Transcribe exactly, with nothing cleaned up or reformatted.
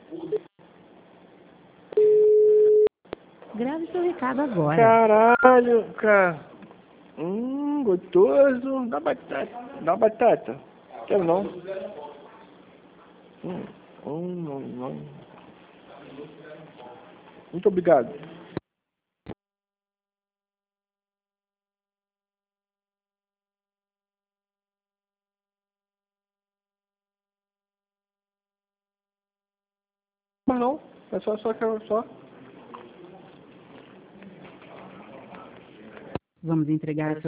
Grave seu recado agora. Caralho, cara. Hum, gostoso. Dá batata. Dá batata. Quero não. Hum, hum, hum, hum. Muito obrigado. Mas não. É só, só, só. só. Vamos entregar